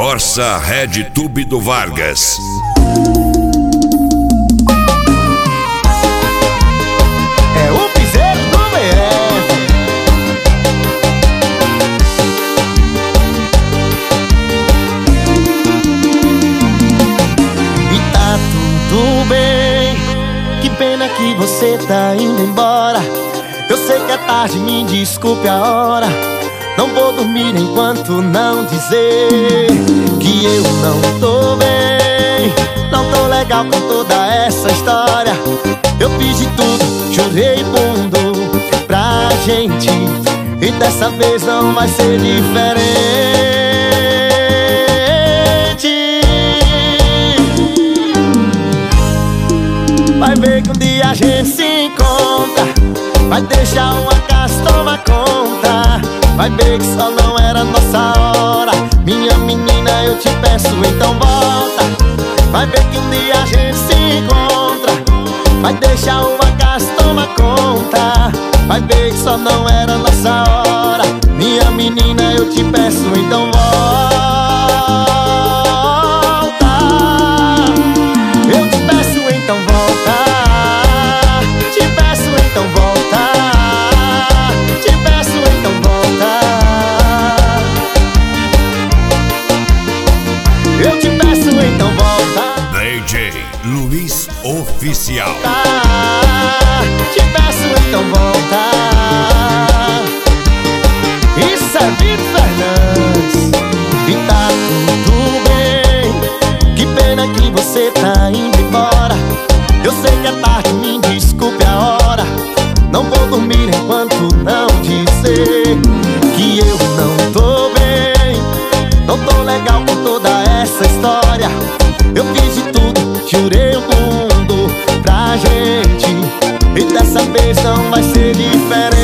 Corsa Red Tube do Vargas. É o piseiro do BF. E tá tudo bem, que pena que você tá indo embora. Eu sei que é tarde, me desculpe a hora. Não vou dormir enquanto não dizer que eu não tô bem. Não tô legal com toda essa história. Eu fiz de tudo, chorei fundo pra gente, e dessa vez não vai ser diferente. Vai ver que um dia a gente se encontra. Vai deixar uma casa tomar conta. Vai ver que só não era nossa hora. Minha menina, eu te peço, então volta. Vai ver que um dia a gente se encontra. Vai deixar uma casa tomar conta. Vai ver que só não era nossa hora. Minha menina, eu te peço, então volta. Eu te peço, então volta. Te peço, então volta. Te peço, então volta. Eu te peço, então volta. DJ Luiz Oficial. Te peço, então volta. Isso é Vitor Fernandes. E tá tudo bem, que pena que você tá indo embora. Eu sei que é tarde, me desculpe a hora. Não vou dormir enquanto não dizer que eu não tô bem. Não tô legal com toda essa história. Eu fiz de tudo, jurei o mundo pra gente, e dessa vez não vai ser diferente.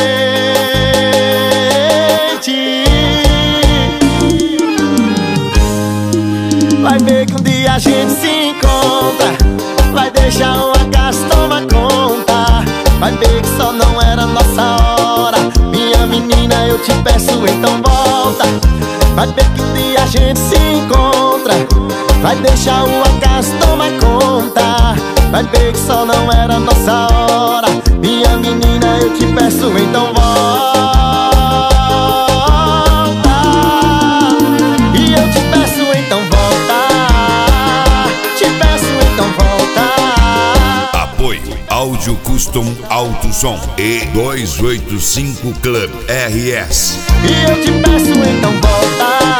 Vai ver que um dia a gente se encontra. Vai deixar uma casa tomar conta. Vai ver que só não era nossa hora. Minha menina, eu te peço, então volta. Vai ver que um dia a gente se encontra. Vai deixar uma casa tomar conta. Vai ver que só não era nossa hora. Minha menina, eu te peço, então volta. E eu te peço, então volta. Te peço, então volta. Apoio Áudio Custom Alto Som e 285 Club RS. E eu te peço, então volta.